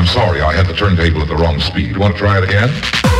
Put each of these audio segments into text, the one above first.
sorry, I had the turntable at the wrong speed. Want to try it again?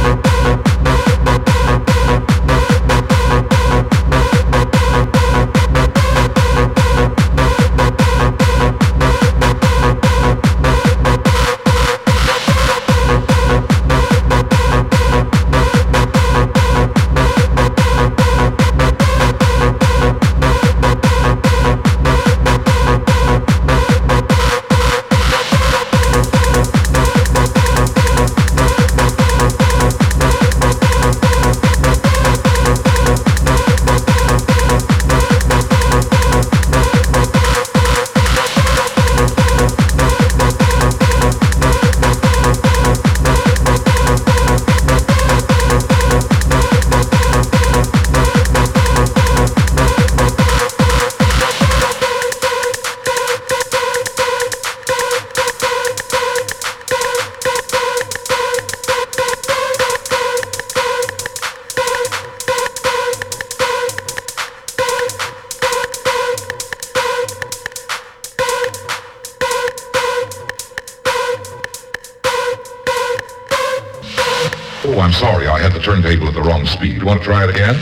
Oh, I'm sorry, I had the turntable at the wrong speed. Want to try it again?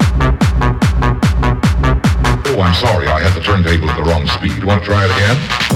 Oh, I'm sorry, I had the turntable at the wrong speed. Want to try it again?